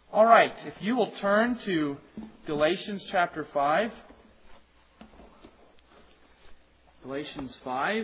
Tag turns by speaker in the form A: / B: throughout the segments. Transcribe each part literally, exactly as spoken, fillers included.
A: All right, if you will turn to Galatians chapter five. Galatians five.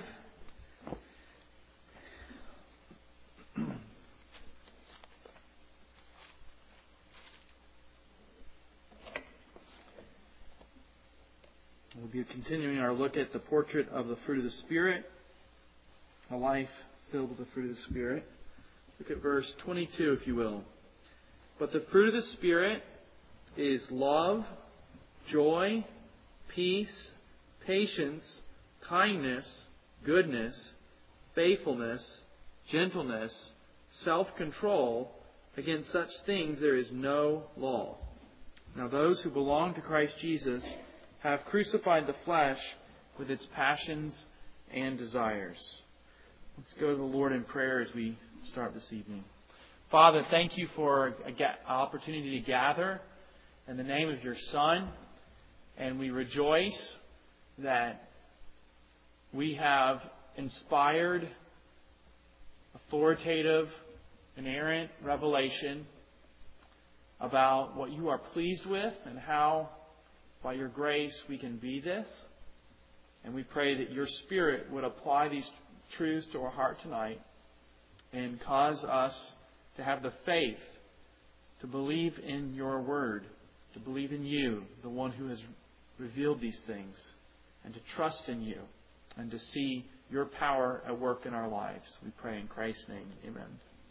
A: We'll be continuing our look at the portrait of the fruit of the Spirit, a life filled with the fruit of the Spirit. Look at verse twenty-two, if you will. But the fruit of the Spirit is love, joy, peace, patience, kindness, goodness, faithfulness, gentleness, self-control. Against such things there is no law. Now those who belong to Christ Jesus have crucified the flesh with its passions and desires. Let's go to the Lord in prayer as we start this evening. Father, thank you for an opportunity to gather in the name of your Son. And we rejoice that we have inspired, authoritative, inerrant revelation about what you are pleased with and how, by your grace, we can be this. And we pray that your Spirit would apply these truths to our heart tonight and cause us to have the faith to believe in your word, to believe in you, the one who has revealed these things, and to trust in you, and to see your power at work in our lives. We pray in Christ's name. Amen.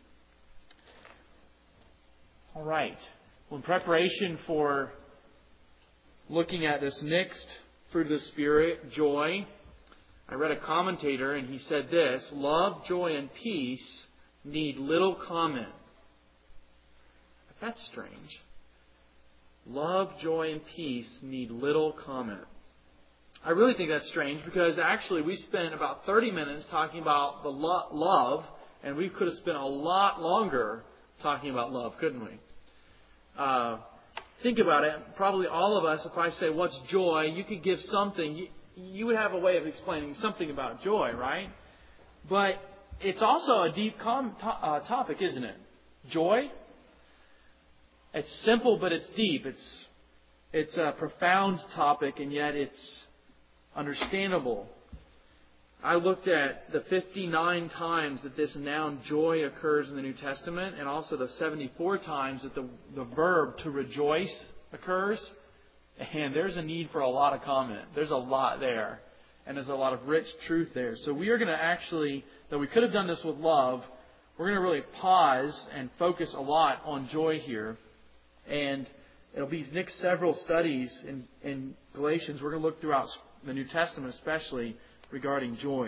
A: All right. Well, in preparation for looking at this next fruit of the Spirit, joy, I read a commentator and he said this: love, joy, and peace need little comment. That's strange. Love, joy, and peace need little comment. I really think that's strange because actually we spent about thirty minutes talking about the lo- love, and we could have spent a lot longer talking about love, couldn't we? Uh, think about it. Probably all of us, if I say, what's joy? You could give something. You, you would have a way of explaining something about joy, right? But it's also a deep com- to- uh, topic, isn't it? Joy. It's simple, but it's deep. It's it's a profound topic, and yet it's understandable. I looked at the fifty-nine times that this noun joy occurs in the New Testament, and also the seventy-four times that the, the verb to rejoice occurs. And there's a need for a lot of comment. There's a lot there. And there's a lot of rich truth there. So we are going to actually, though we could have done this with love, we're going to really pause and focus a lot on joy here. And it'll be next several studies in, in Galatians. We're going to look throughout the New Testament, especially regarding joy.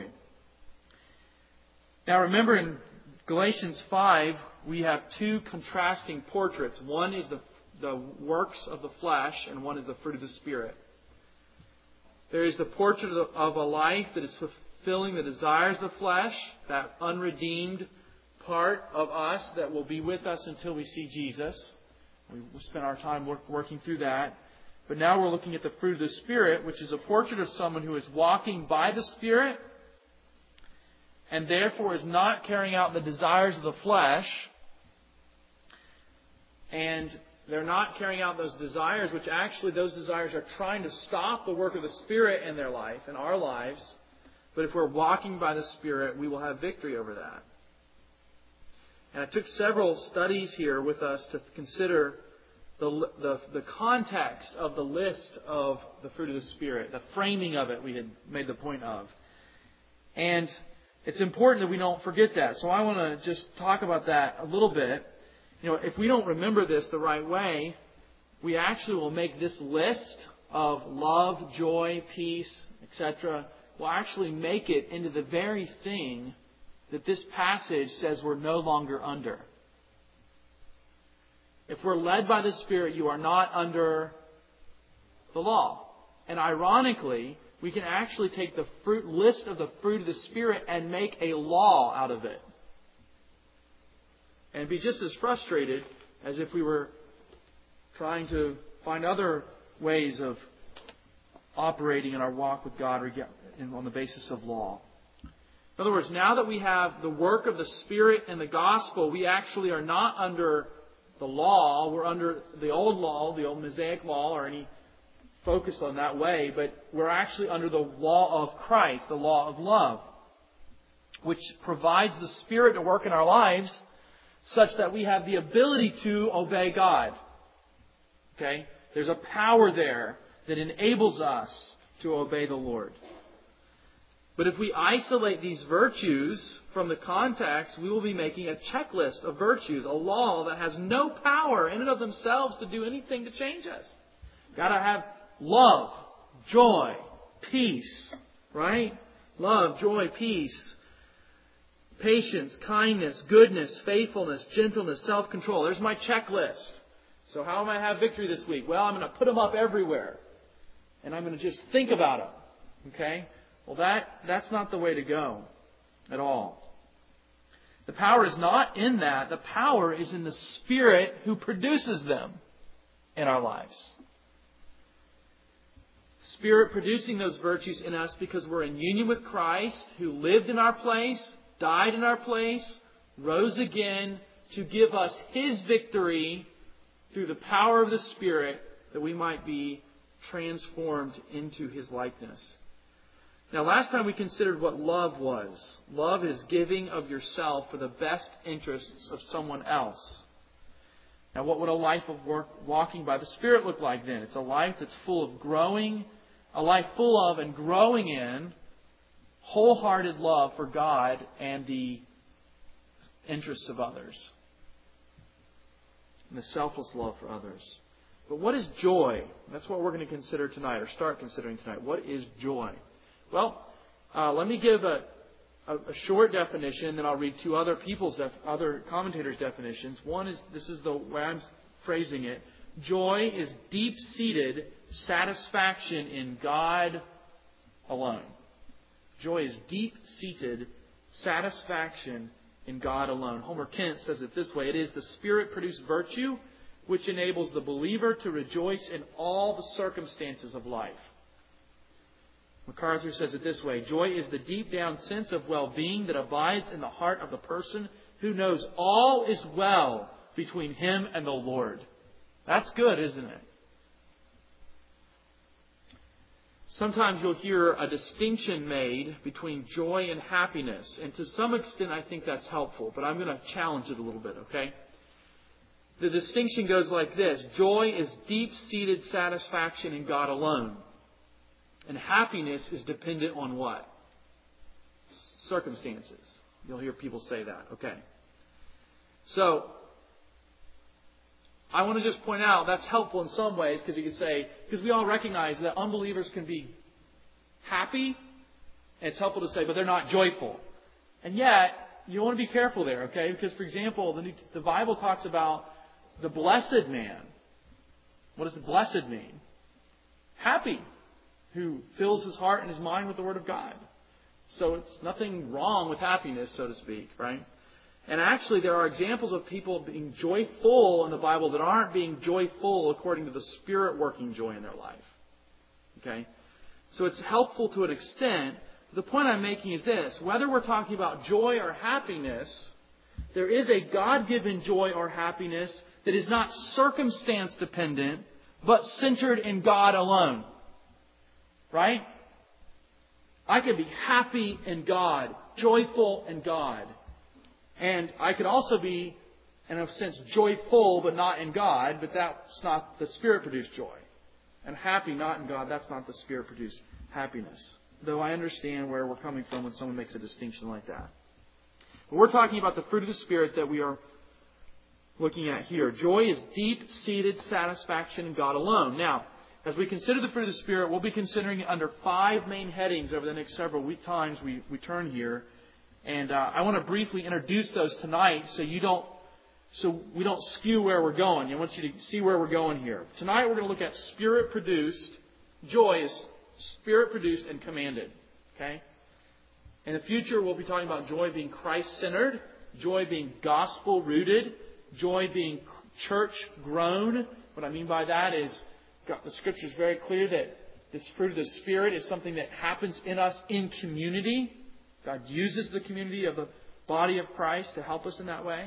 A: Now remember, in Galatians five, we have two contrasting portraits. One is the, the works of the flesh, and one is the fruit of the Spirit. There is the portrait of a life that is fulfilling the desires of the flesh, that unredeemed part of us that will be with us until we see Jesus. We spent our time work, working through that. But now we're looking at the fruit of the Spirit, which is a portrait of someone who is walking by the Spirit and therefore is not carrying out the desires of the flesh. And they're not carrying out those desires, which actually those desires are trying to stop the work of the Spirit in their life, in our lives. But if we're walking by the Spirit, we will have victory over that. And I took several studies here with us to consider the, the, the context of the list of the fruit of the Spirit, the framing of it we had made the point of. And it's important that we don't forget that. So I want to just talk about that a little bit. You know, if we don't remember this the right way, we actually will make this list of love, joy, peace, et cetera, will actually make it into the very thing that this passage says we're no longer under. If we're led by the Spirit, you are not under the law. And ironically, we can actually take the fruit list of the fruit of the Spirit and make a law out of it. And be just as frustrated as if we were trying to find other ways of operating in our walk with God on the basis of law. In other words, now that we have the work of the Spirit and the gospel, we actually are not under the law. We're under the old law, the old Mosaic law, or any focus on that way, but we're actually under the law of Christ, the law of love, which provides the Spirit to work in our lives such that we have the ability to obey God. Okay? There's a power there that enables us to obey the Lord. But if we isolate these virtues from the context, we will be making a checklist of virtues, a law that has no power in and of themselves to do anything to change us. Got to have love, joy, peace, right? Love, joy, peace, patience, kindness, goodness, faithfulness, gentleness, self-control. There's my checklist. So how am I going to have victory this week? Well, I'm going to put them up everywhere. And I'm going to just think about them. Okay? Well, that that's not the way to go at all. The power is not in that. The power is in the Spirit who produces them in our lives. Spirit producing those virtues in us because we're in union with Christ, who lived in our place, died in our place, rose again to give us His victory through the power of the Spirit, that we might be transformed into His likeness. Now, last time we considered what love was. Love is giving of yourself for the best interests of someone else. Now, what would a life of work, walking by the Spirit look like then? It's a life that's full of growing, a life full of and growing in wholehearted love for God and the interests of others. And the selfless love for others. But what is joy? That's what we're going to consider tonight, or start considering tonight. What is joy? Well, uh, let me give a, a, a short definition, then I'll read two other people's, def, other commentators' definitions. One is, this is the way I'm phrasing it. Joy is deep-seated satisfaction in God alone. Joy is deep-seated satisfaction in God alone. Homer Kent says it this way. It is the Spirit-produced virtue which enables the believer to rejoice in all the circumstances of life. MacArthur says it this way. Joy is the deep-down sense of well-being that abides in the heart of the person who knows all is well between him and the Lord. That's good, isn't it? Sometimes you'll hear a distinction made between joy and happiness. And to some extent, I think that's helpful. But I'm going to challenge it a little bit, okay? The distinction goes like this. Joy is deep-seated satisfaction in God alone. And happiness is dependent on what? Circumstances. You'll hear people say that. Okay. So, I want to just point out that's helpful in some ways because you could say, because we all recognize that unbelievers can be happy, and it's helpful to say, but they're not joyful. And yet, you want to be careful there, okay? Because, for example, the, the Bible talks about the blessed man. What does the blessed mean? Happy. Who fills his heart and his mind with the Word of God. So it's nothing wrong with happiness, so to speak, right? And actually there are examples of people being joyful in the Bible that aren't being joyful according to the Spirit working joy in their life. Okay? So it's helpful to an extent. The point I'm making is this. Whether we're talking about joy or happiness, there is a God-given joy or happiness that is not circumstance dependent, but centered in God alone. Right? I could be happy in God, joyful in God. And I could also be, in a sense, joyful but not in God, but that's not the Spirit-produced joy. And happy not in God, that's not the Spirit-produced happiness. Though I understand where we're coming from when someone makes a distinction like that. But we're talking about the fruit of the Spirit that we are looking at here. Joy is deep-seated satisfaction in God alone. Now, as we consider the fruit of the Spirit, we'll be considering it under five main headings over the next several week times we, we turn here. And uh, I want to briefly introduce those tonight so you don't, so we don't skew where we're going. I want you to see where we're going here. Tonight we're going to look at Spirit-produced. Joy is Spirit-produced and commanded. Okay? In the future, we'll be talking about joy being Christ-centered, joy being gospel-rooted, joy being church-grown. What I mean by that is the Scripture is very clear that this fruit of the Spirit is something that happens in us in community. God uses the community of the body of Christ to help us in that way.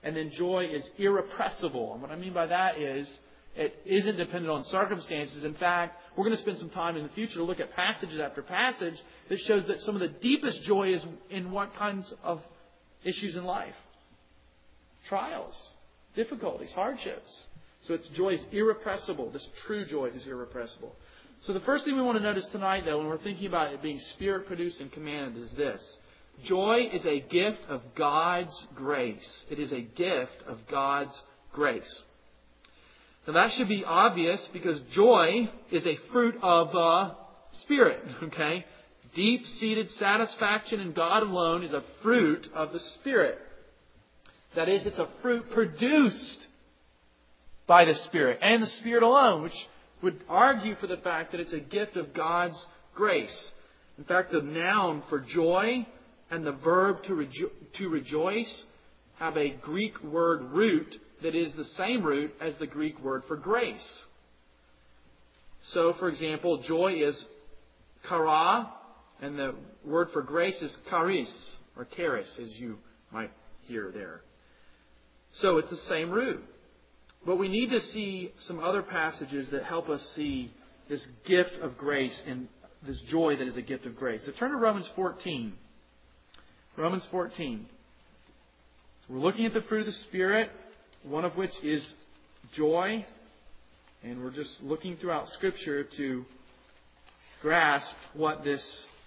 A: And then joy is irrepressible. And what I mean by that is it isn't dependent on circumstances. In fact, we're going to spend some time in the future to look at passages after passage that shows that some of the deepest joy is in what kinds of issues in life? Trials, difficulties, hardships. So its joy is irrepressible. This true joy is irrepressible. So the first thing we want to notice tonight, though, when we're thinking about it being Spirit-produced and commanded, is this. Joy is a gift of God's grace. It is a gift of God's grace. Now that should be obvious because joy is a fruit of the Spirit. Okay? Deep-seated satisfaction in God alone is a fruit of the Spirit. That is, it's a fruit produced by the Spirit and the Spirit alone, which would argue for the fact that it's a gift of God's grace. In fact, the noun for joy and the verb to, rejo- to rejoice have a Greek word root that is the same root as the Greek word for grace. So, for example, joy is chara, and the word for grace is charis, or charis, as you might hear there. So it's the same root. But we need to see some other passages that help us see this gift of grace and this joy that is a gift of grace. So turn to Romans fourteen. Romans fourteen. So we're looking at the fruit of the Spirit, one of which is joy. And we're just looking throughout Scripture to grasp what this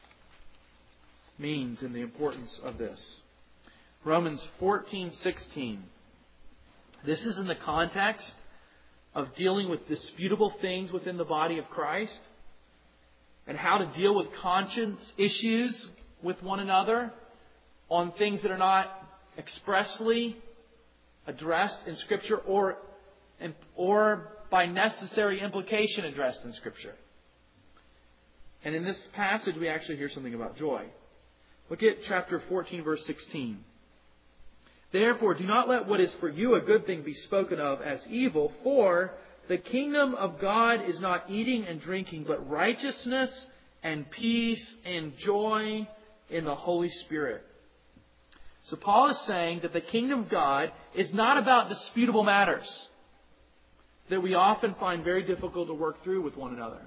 A: means and the importance of this. Romans fourteen sixteen. This is in the context of dealing with disputable things within the body of Christ and how to deal with conscience issues with one another on things that are not expressly addressed in Scripture or, or by necessary implication addressed in Scripture. And in this passage we actually hear something about joy. Look at chapter fourteen, verse sixteen. Therefore, do not let what is for you a good thing be spoken of as evil, for the kingdom of God is not eating and drinking, but righteousness and peace and joy in the Holy Spirit. So Paul is saying that the kingdom of God is not about disputable matters that we often find very difficult to work through with one another.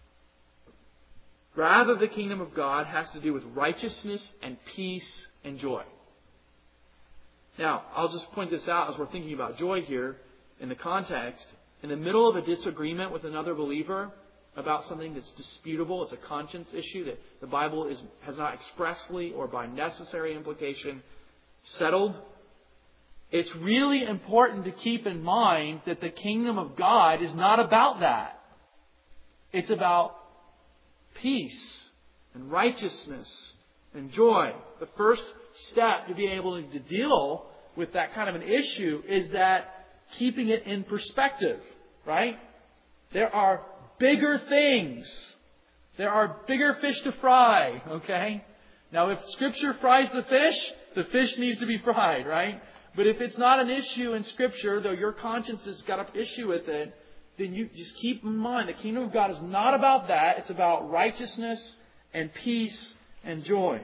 A: Rather, the kingdom of God has to do with righteousness and peace and joy. Now, I'll just point this out as we're thinking about joy here in the context. In the middle of a disagreement with another believer about something that's disputable, it's a conscience issue that the Bible is, has not expressly or by necessary implication settled. It's really important to keep in mind that the kingdom of God is not about that. It's about peace and righteousness and joy. The first step to be able to deal with that kind of an issue is that keeping it in perspective, right? There are bigger things. There are bigger fish to fry, okay? Now, if Scripture fries the fish, the fish needs to be fried, right? But if it's not an issue in Scripture, though your conscience has got an issue with it, then you just keep in mind the kingdom of God is not about that. It's about righteousness and peace and joy.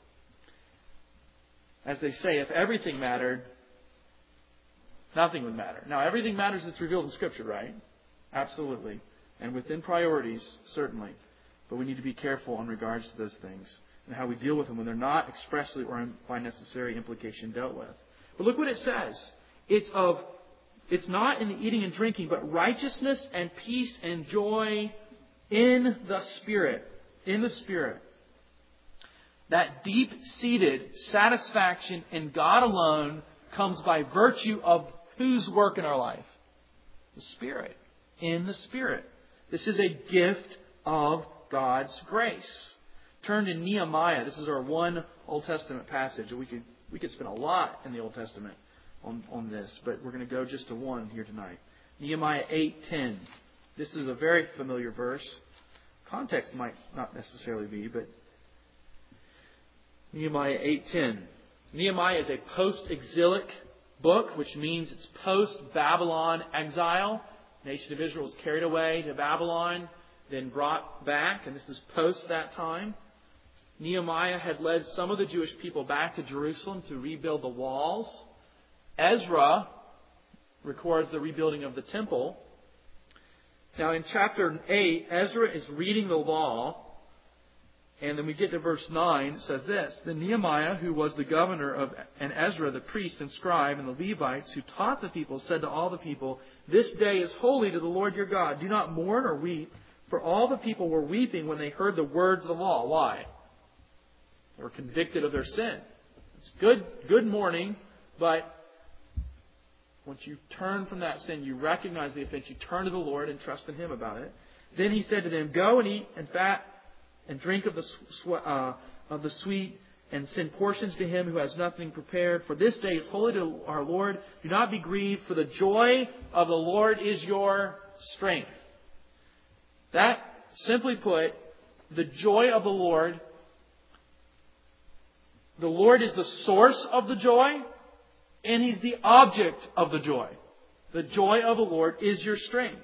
A: As they say, if everything mattered, nothing would matter. Now, everything matters that's revealed in Scripture, right? Absolutely. And within priorities, certainly. But we need to be careful in regards to those things and how we deal with them when they're not expressly or by necessary implication dealt with. But look what it says. It's of, it's not in the eating and drinking, but righteousness and peace and joy in the Spirit. In the Spirit. That deep-seated satisfaction in God alone comes by virtue of whose work in our life? The Spirit. In the Spirit. This is a gift of God's grace. Turn to Nehemiah. This is our one Old Testament passage. We could we could spend a lot in the Old Testament on, on this, but we're going to go just to one here tonight. Nehemiah eight ten. This is a very familiar verse. Context might not necessarily be, but Nehemiah eight ten. Nehemiah is a post-exilic book, which means it's post-Babylon exile. The nation of Israel was carried away to Babylon, then brought back, and this is post that time. Nehemiah had led some of the Jewish people back to Jerusalem to rebuild the walls. Ezra records the rebuilding of the temple. Now in chapter eight, Ezra is reading the law. And then we get to verse nine. It says this: Then Nehemiah, who was the governor of, and Ezra, the priest and scribe, and the Levites, who taught the people, said to all the people, This day is holy to the Lord your God. Do not mourn or weep. For all the people were weeping when they heard the words of the law. Why? They were convicted of their sin. It's good, good mourning, but once you turn from that sin, you recognize the offense, you turn to the Lord and trust in Him about it. Then he said to them, Go and eat and fat and drink of the sw- uh, of the sweet, and send portions to him who has nothing prepared. For this day is holy to our Lord. Do not be grieved, for the joy of the Lord is your strength. That, simply put, the joy of the Lord, the Lord is the source of the joy, and He's the object of the joy. The joy of the Lord is your strength.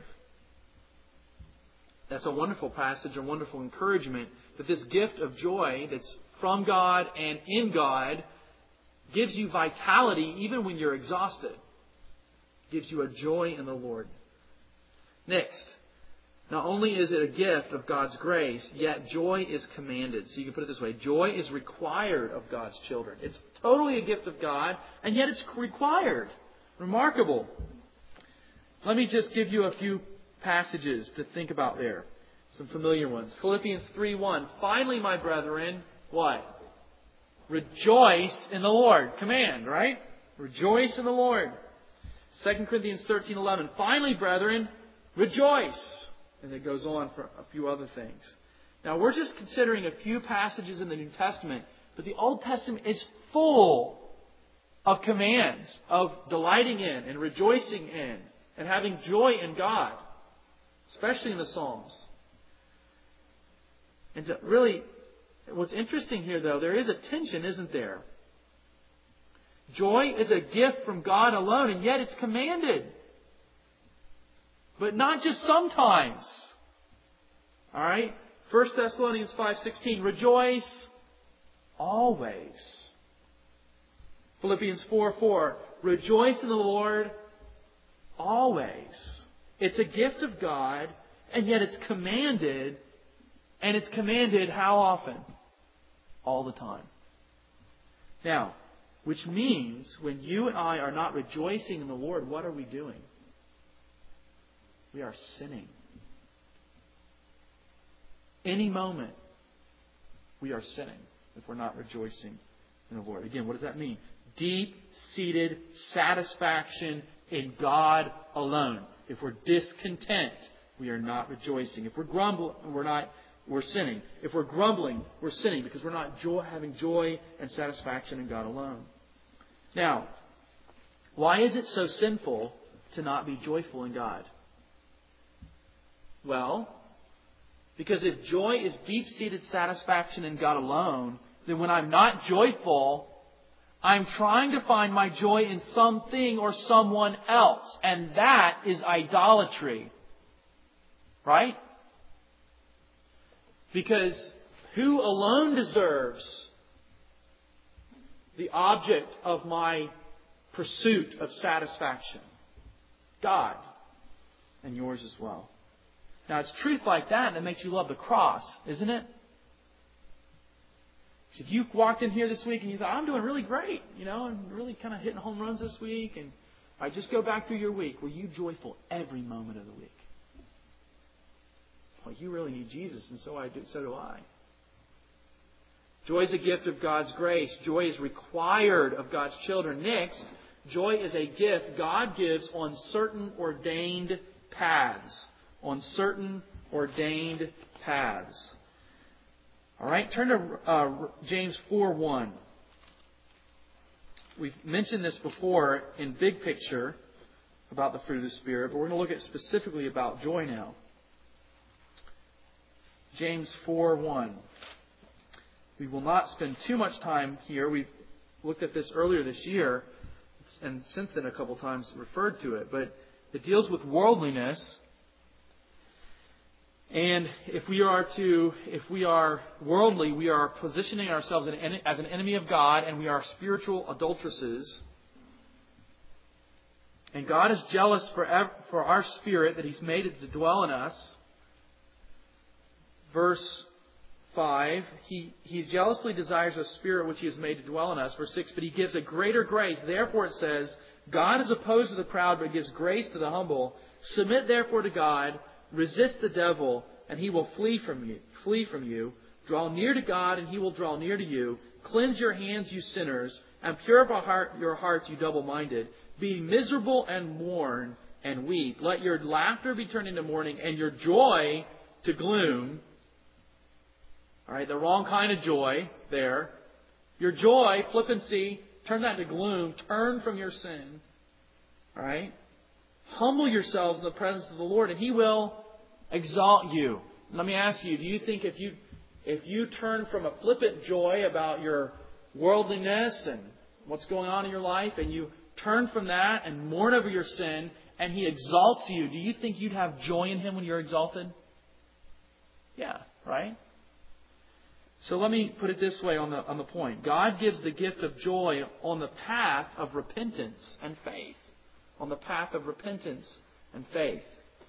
A: That's a wonderful passage, a wonderful encouragement that this gift of joy that's from God and in God gives you vitality even when you're exhausted. Gives you a joy in the Lord. Next, not only is it a gift of God's grace, yet joy is commanded. So you can put it this way: joy is required of God's children. It's totally a gift of God, and yet it's required. Remarkable. Let me just give you a few passages to think about there. Some familiar ones. Philippians three one. Finally, my brethren, what? Rejoice in the Lord. Command, right? Rejoice in the Lord. Second Corinthians thirteen eleven. Finally, brethren, rejoice. And it goes on for a few other things. Now, we're just considering a few passages in the New Testament, but the Old Testament is full of commands of delighting in and rejoicing in and having joy in God. Especially in the Psalms. And to really, what's interesting here, though, there is a tension, isn't there? Joy is a gift from God alone, and yet it's commanded. But not just sometimes. All right? First Thessalonians five sixteen. Rejoice always. Philippians four four. Rejoice in the Lord always. It's a gift of God, and yet it's commanded. And it's commanded how often? All the time. Now, which means when you and I are not rejoicing in the Lord, what are we doing? We are sinning. Any moment, we are sinning if we're not rejoicing in the Lord. Again, what does that mean? Deep-seated satisfaction in God alone. If we're discontent, we are not rejoicing. If we're grumbling, we're not, we're sinning. If we're grumbling, we're sinning because we're not joy, having joy and satisfaction in God alone. Now, why is it so sinful to not be joyful in God? Well, because if joy is deep-seated satisfaction in God alone, then when I'm not joyful, I'm trying to find my joy in something or someone else. And that is idolatry. Right? Because who alone deserves the object of my pursuit of satisfaction? God. And yours as well. Now, it's truth like that that makes you love the cross, isn't it? So if you walked in here this week and you thought, I'm doing really great, you know, I'm really kind of hitting home runs this week, and I just go back through your week. Were you joyful every moment of the week? Well, you really need Jesus, and so I do. So do I. Joy is a gift of God's grace. Joy is required of God's children. Next, joy is a gift God gives on certain ordained paths. On certain ordained paths. All right, turn to uh, James four one. We've mentioned this before in big picture about the fruit of the Spirit, but we're going to look at specifically about joy now. James four one. We will not spend too much time here. We've looked at this earlier this year, and since then a couple times referred to it, but it deals with worldliness. And if we are to, if we are worldly, we are positioning ourselves as an enemy of God, and we are spiritual adulteresses. And God is jealous for, ev- for our spirit that He's made it to dwell in us. Verse five, he, he jealously desires a spirit which He has made to dwell in us. Verse six, but He gives a greater grace. Therefore it says, God is opposed to the proud, but gives grace to the humble. Submit therefore to God, resist the devil, and he will flee from you. Flee from you. Draw near to God, and He will draw near to you. Cleanse your hands, you sinners, and purify heart, your hearts, you double-minded. Be miserable and mourn and weep. Let your laughter be turned into mourning, and your joy to gloom. All right, the wrong kind of joy there. Your joy, flippancy, turn that to gloom. Turn from your sin. All right? Humble yourselves in the presence of the Lord, and He will exalt you. Let me ask you, do you think if you if you turn from a flippant joy about your worldliness and what's going on in your life, and you turn from that and mourn over your sin, and He exalts you, do you think you'd have joy in Him when you're exalted? Yeah, right? So let me put it this way on the on the point. God gives the gift of joy on the path of repentance and faith. On the path of repentance and faith.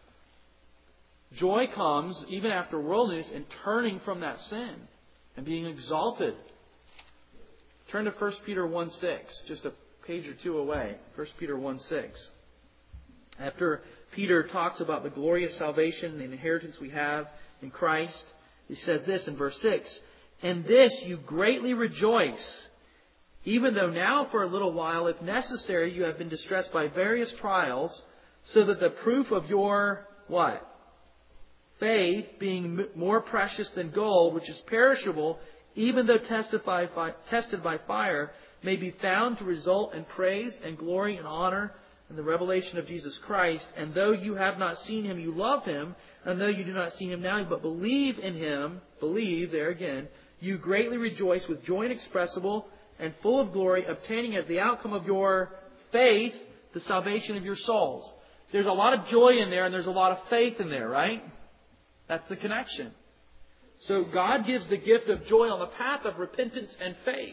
A: Joy comes even after worldliness and turning from that sin and being exalted. Turn to First Peter one six, just a page or two away. First Peter one six. After Peter talks about the glorious salvation and the inheritance we have in Christ, he says this in verse six, "In this you greatly rejoice, even though now for a little while, if necessary, you have been distressed by various trials, so that the proof of your," what? "faith, being more precious than gold, which is perishable, even though testified by, tested by fire, may be found to result in praise and glory and honor in the revelation of Jesus Christ. And though you have not seen Him, you love Him. And though you do not see Him now, but believe in Him," believe, there again, "you greatly rejoice with joy inexpressible and full of glory, obtaining as the outcome of your faith the salvation of your souls." There's a lot of joy in there, and there's a lot of faith in there, right? That's the connection. So God gives the gift of joy on the path of repentance and faith.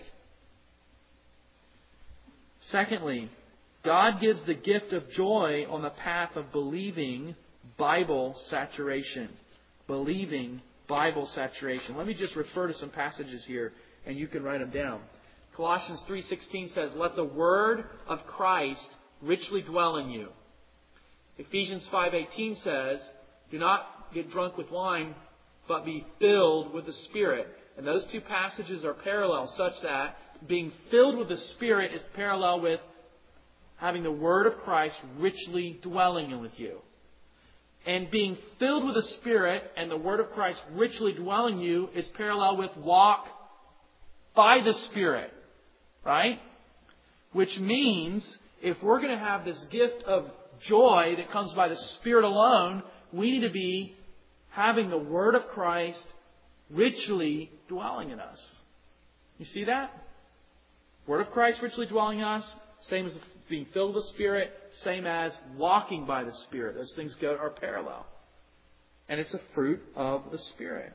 A: Secondly, God gives the gift of joy on the path of believing Bible saturation. Believing Bible saturation. Let me just refer to some passages here, and you can write them down. Colossians three sixteen says, "Let the word of Christ richly dwell in you." Ephesians five eighteen says, "Do not get drunk with wine, but be filled with the Spirit." And those two passages are parallel, such that being filled with the Spirit is parallel with having the Word of Christ richly dwelling in with you. And being filled with the Spirit and the Word of Christ richly dwelling in you is parallel with walk by the Spirit. Right? Which means if we're going to have this gift of joy that comes by the Spirit alone, we need to be having the Word of Christ richly dwelling in us. You see that? Word of Christ richly dwelling in us, same as being filled with the Spirit, same as walking by the Spirit. Those things go are parallel. And it's a fruit of the Spirit.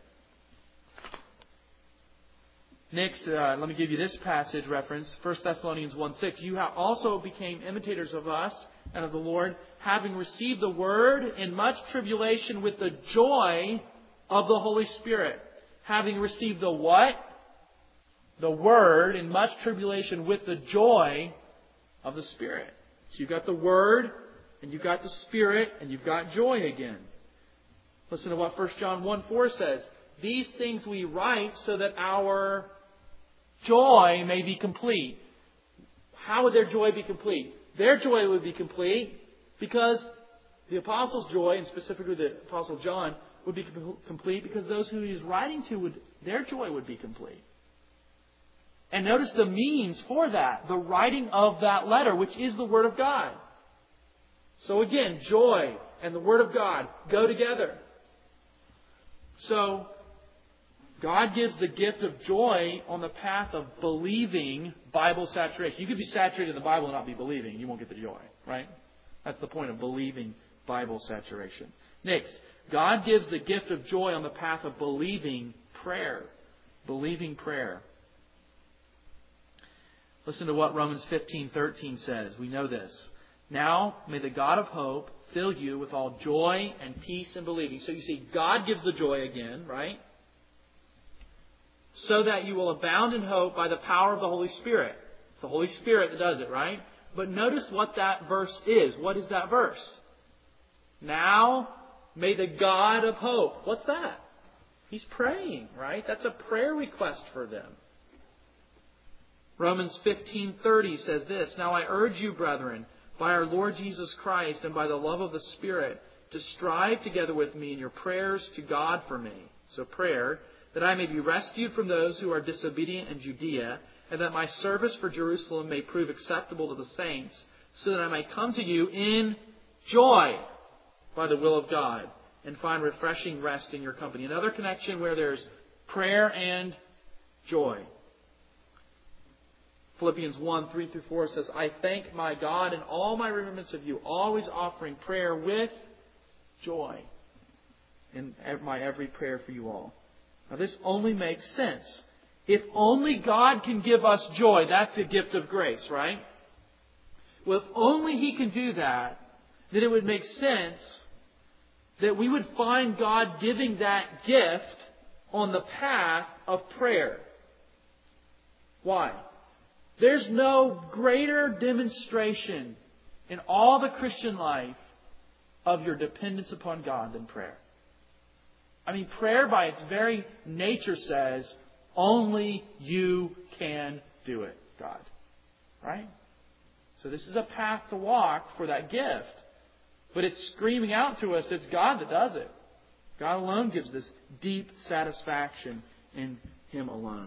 A: Next, uh, let me give you this passage reference, First Thessalonians one six. "You have also became imitators of us and of the Lord, having received the Word in much tribulation with the joy of the Holy Spirit." Having received the what? The Word in much tribulation with the joy of the Spirit. So you've got the Word, and you've got the Spirit, and you've got joy again. Listen to what First John one four says. "These things we write so that our joy may be complete." How would their joy be complete? Their joy would be complete because the Apostles' joy, and specifically the Apostle John, would be complete because those who he's writing to, would their joy would be complete. And notice the means for that, the writing of that letter, which is the Word of God. So again, joy and the Word of God go together. So God gives the gift of joy on the path of believing Bible saturation. You could be saturated in the Bible and not be believing. You won't get the joy, right? That's the point of believing Bible saturation. Next, God gives the gift of joy on the path of believing prayer. Believing prayer. Listen to what Romans fifteen thirteen says. We know this. Now may the God of hope fill you with all joy and peace in believing. So you see, God gives the joy again, right? So that you will abound in hope by the power of the Holy Spirit. It's the Holy Spirit that does it, right? But notice what that verse is. What is that verse? Now may the God of hope. What's that? He's praying, right? That's a prayer request for them. Romans fifteen thirty says this, Now I urge you, brethren, by our Lord Jesus Christ and by the love of the Spirit, to strive together with me in your prayers to God for me. So prayer, that I may be rescued from those who are disobedient in Judea, and that my service for Jerusalem may prove acceptable to the saints, so that I may come to you in joy by the will of God, and find refreshing rest in your company. Another connection where there's prayer and joy. Philippians one, three through four says, I thank my God in all my remembrance of you, always offering prayer with joy in my every prayer for you all. Now this only makes sense. If only God can give us joy, that's a gift of grace, right? Well, if only He can do that, then it would make sense that we would find God giving that gift on the path of prayer. Why? There's no greater demonstration in all the Christian life of your dependence upon God than prayer. I mean, prayer by its very nature says, only you can do it, God. Right? So this is a path to walk for that gift. But it's screaming out to us, it's God that does it. God alone gives this deep satisfaction in Him alone.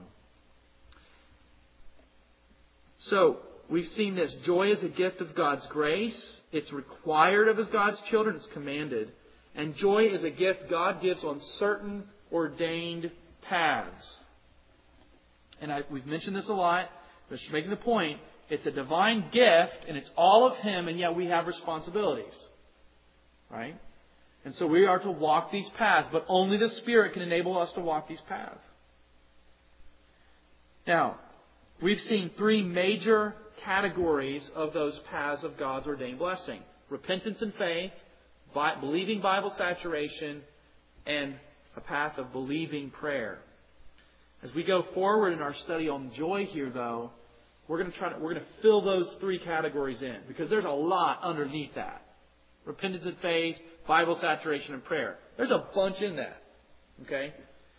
A: So, we've seen this. Joy is a gift of God's grace. It's required of His God's children. It's commanded. And joy is a gift God gives on certain ordained paths. And I, we've mentioned this a lot. But just making the point, it's a divine gift and it's all of Him, and yet we have responsibilities. Right? And so we are to walk these paths, but only the Spirit can enable us to walk these paths. Now, we've seen three major categories of those paths of God's ordained blessing. Repentance and faith, believing Bible saturation, and a path of believing prayer. As we go forward in our study on joy here, though, we're going to try to, we're going to fill those three categories in, because there's a lot underneath that. Repentance and faith, Bible saturation, and prayer. There's a bunch in that. Okay?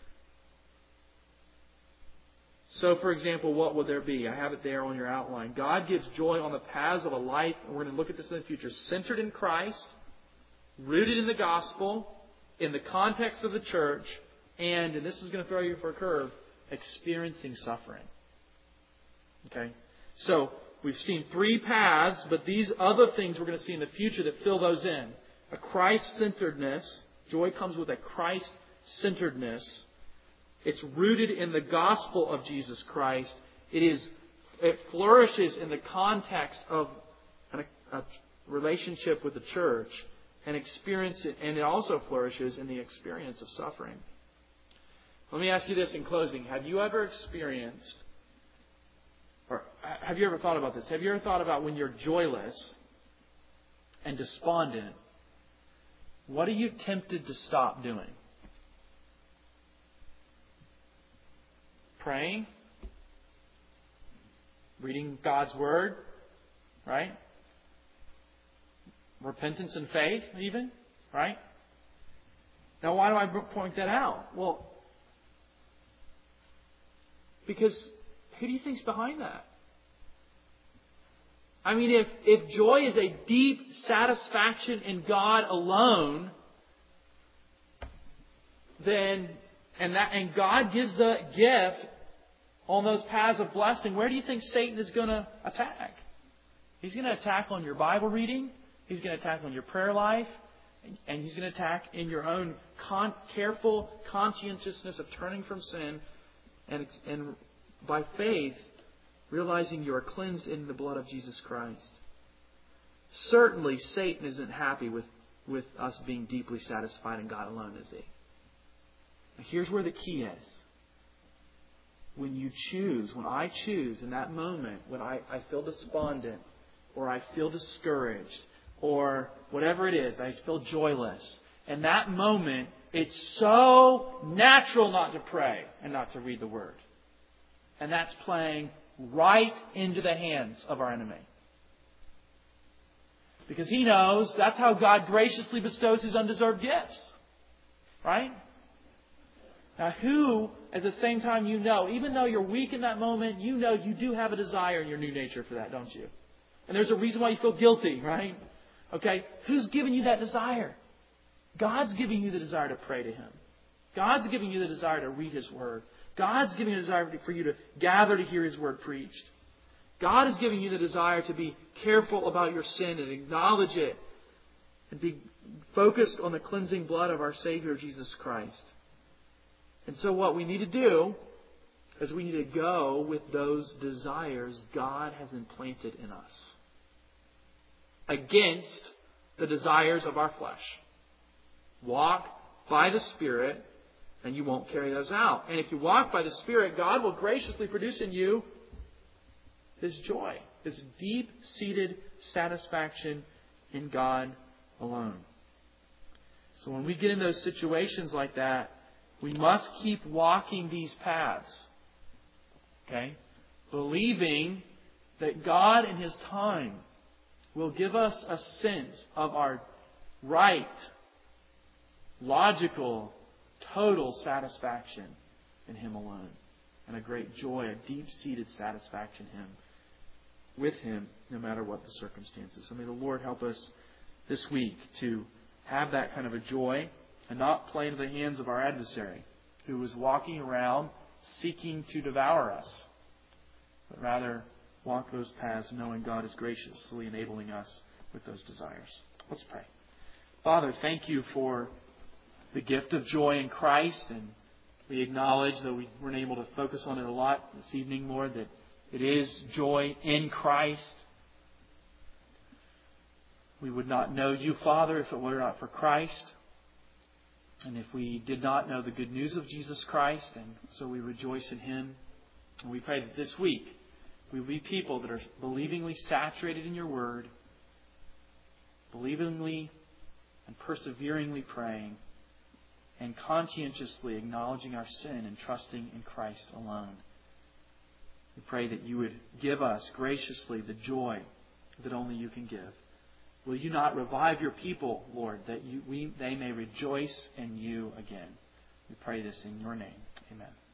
A: So, for example, what would there be? I have it there on your outline. God gives joy on the paths of a life, and we're going to look at this in the future, centered in Christ, rooted in the gospel, in the context of the church, and, and this is going to throw you for a curve, experiencing suffering. Okay? So, we've seen three paths, but these other things we're going to see in the future that fill those in. A Christ-centeredness. Joy comes with a Christ-centeredness. It's rooted in the gospel of Jesus Christ. It is. It flourishes in the context of a, a relationship with the church, and experience it, and it also flourishes in the experience of suffering. Let me ask you this in closing: have you ever experienced, or have you ever thought about this? Have you ever thought about when you're joyless and despondent, what are you tempted to stop doing? Praying? Reading God's Word? Right? Repentance and faith, even? Right? Now, why do I point that out? Well, because who do you think's behind that? I mean, if, if joy is a deep satisfaction in God alone, then and that and God gives the gift on those paths of blessing, where do you think Satan is going to attack? He's going to attack on your Bible reading. He's going to attack on your prayer life. And he's going to attack in your own con- careful conscientiousness of turning from sin and, and by faith, realizing you are cleansed in the blood of Jesus Christ. Certainly, Satan isn't happy with, with us being deeply satisfied in God alone, is he? Now, here's where the key is. When you choose, when I choose in that moment, when I, I feel despondent, or I feel discouraged, or whatever it is, I feel joyless. In that moment, it's so natural not to pray and not to read the Word. And that's playing right into the hands of our enemy. Because he knows that's how God graciously bestows His undeserved gifts. Right? Now who, at the same time, you know, even though you're weak in that moment, you know you do have a desire in your new nature for that, don't you? And there's a reason why you feel guilty, right? Okay, who's giving you that desire? God's giving you the desire to pray to Him. God's giving you the desire to read His Word. God's giving you the desire for you to gather to hear His Word preached. God is giving you the desire to be careful about your sin and acknowledge it and be focused on the cleansing blood of our Savior, Jesus Christ. And so what we need to do is we need to go with those desires God has implanted in us against the desires of our flesh. Walk by the Spirit and you won't carry those out. And if you walk by the Spirit, God will graciously produce in you His joy, His deep-seated satisfaction in God alone. So when we get in those situations like that, we must keep walking these paths. Okay? Believing that God in His time will give us a sense of our right, logical, total satisfaction in Him alone. And a great joy, a deep-seated satisfaction in Him, with Him, no matter what the circumstances. So may the Lord help us this week to have that kind of a joy and not play into the hands of our adversary who is walking around seeking to devour us, but rather walk those paths knowing God is graciously enabling us with those desires. Let's pray. Father, thank You for the gift of joy in Christ, and we acknowledge that we weren't able to focus on it a lot this evening, Lord, that it is joy in Christ. We would not know You, Father, if it were not for Christ. And if we did not know the good news of Jesus Christ, and so we rejoice in Him. And we pray that this week we will be people that are believingly saturated in Your Word, believingly and perseveringly praying, and conscientiously acknowledging our sin and trusting in Christ alone. We pray that You would give us graciously the joy that only You can give. Will You not revive Your people, Lord, that you, we, they may rejoice in You again? We pray this in Your name. Amen.